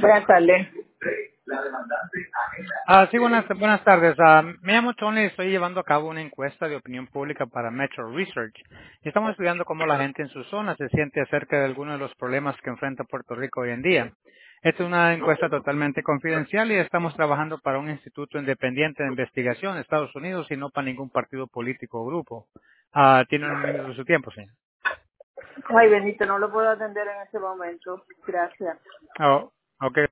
Buenas tardes. Sí, buenas tardes. Me llamo Tony y estoy llevando a cabo una encuesta de opinión pública para Metro Research. Y estamos estudiando cómo la gente en su zona se siente acerca de algunos de los problemas que enfrenta Puerto Rico hoy en día. Esta es una encuesta totalmente confidencial y estamos trabajando para un instituto independiente de investigación en Estados Unidos y no para ningún partido político o grupo. Tiene un minuto de su tiempo, señor. Ay, Benito, no lo puedo atender en este momento. Gracias. Oh, ok.